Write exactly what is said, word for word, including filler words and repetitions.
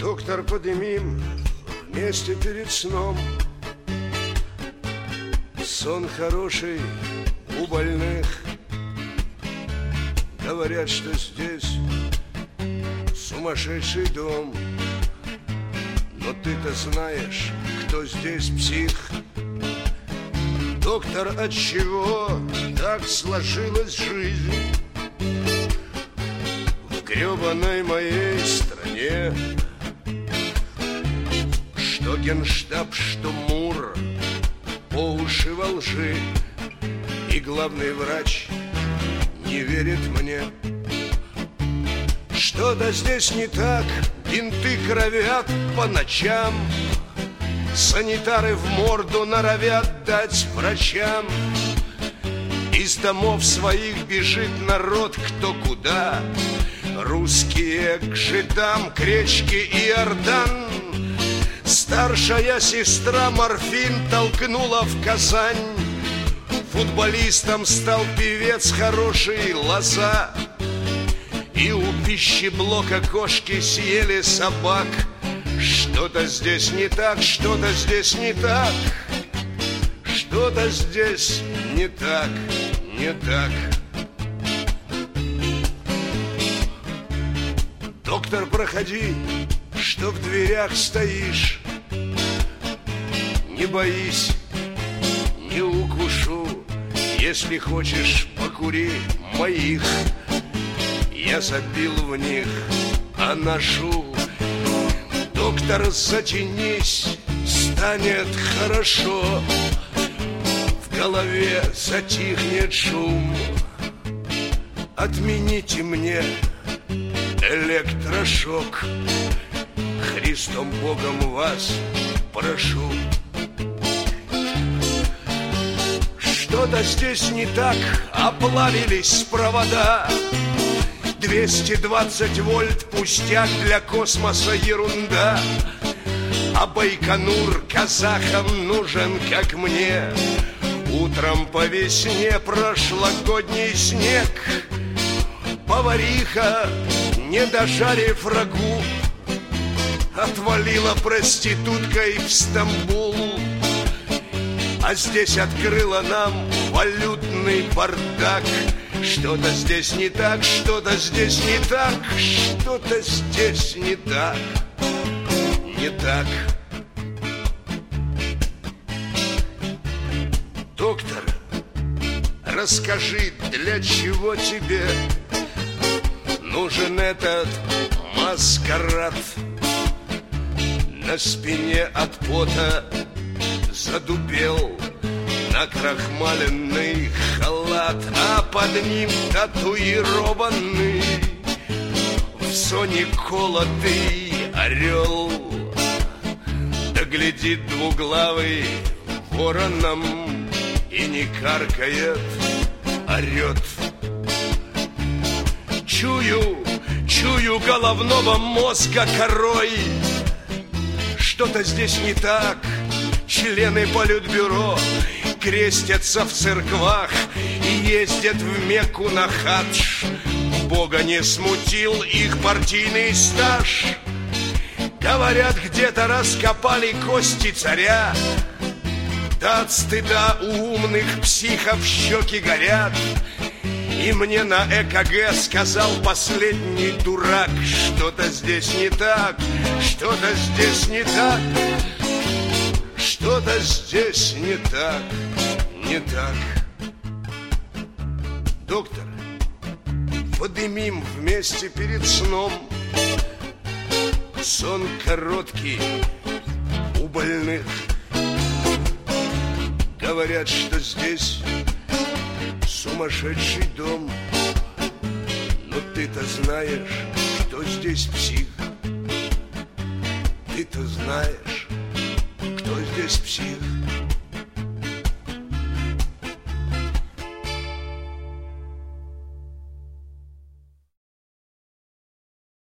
Доктор, подымим вместе перед сном. Сон хороший у больных. Говорят, что здесь сумасшедший дом. Но ты-то знаешь, кто здесь псих. Доктор, отчего так сложилась жизнь в гребаной моей стране? Что генштаб, что МУР по уши во лжи, и главный врач не верит мне. Что-то здесь не так, бинты кровят по ночам, санитары в морду норовят дать врачам. Из домов своих бежит народ кто куда. Русские к жидам, к речке Иордан. Старшая сестра морфин толкнула в Казань. Футболистом стал певец хороший Лоза. И у пищеблока кошки съели собак. Что-то здесь не так, что-то здесь не так. Что-то здесь не так, не так. Доктор, проходи, что в дверях стоишь. Не боись, не укушу. Если хочешь, покури моих. Я забил в них, а ношу. Доктор, затянись, станет хорошо. В голове затихнет шум. Отмените мне электрошок. Христом Богом вас прошу. Что-то здесь не так, оплавились провода. Двести двадцать вольт пустяк, для космоса ерунда. А Байконур казахам нужен, как мне. Утром по весне прошлогодний снег. Повариха, не дожарив рагу, отвалила проституткой в Стамбул. А здесь открыла нам валютный бардак. Что-то здесь не так, что-то здесь не так. Что-то здесь не так, не так. Доктор, расскажи, для чего тебе нужен этот маскарад? На спине от пота задубел накрахмаленный халат, а под ним татуированный в зоне колотый орел. Да глядит двуглавый вороном и не каркает, орет. Чую, чую головного мозга корой. Что-то здесь не так. Члены политбюро крестятся в церквах и ездят в Мекку на хадж. Бога не смутил их партийный стаж. Говорят, где-то раскопали кости царя. Да от стыда у умных психов щеки горят. И мне на ЭКГ сказал последний дурак: что-то здесь не так, что-то здесь не так. Что-то здесь не так, не так. Доктор, подымим вместе перед сном. Сон короткий у больных. Говорят, что здесь сумасшедший дом. Но ты-то знаешь, кто здесь псих. Ты-то знаешь, кто здесь псих.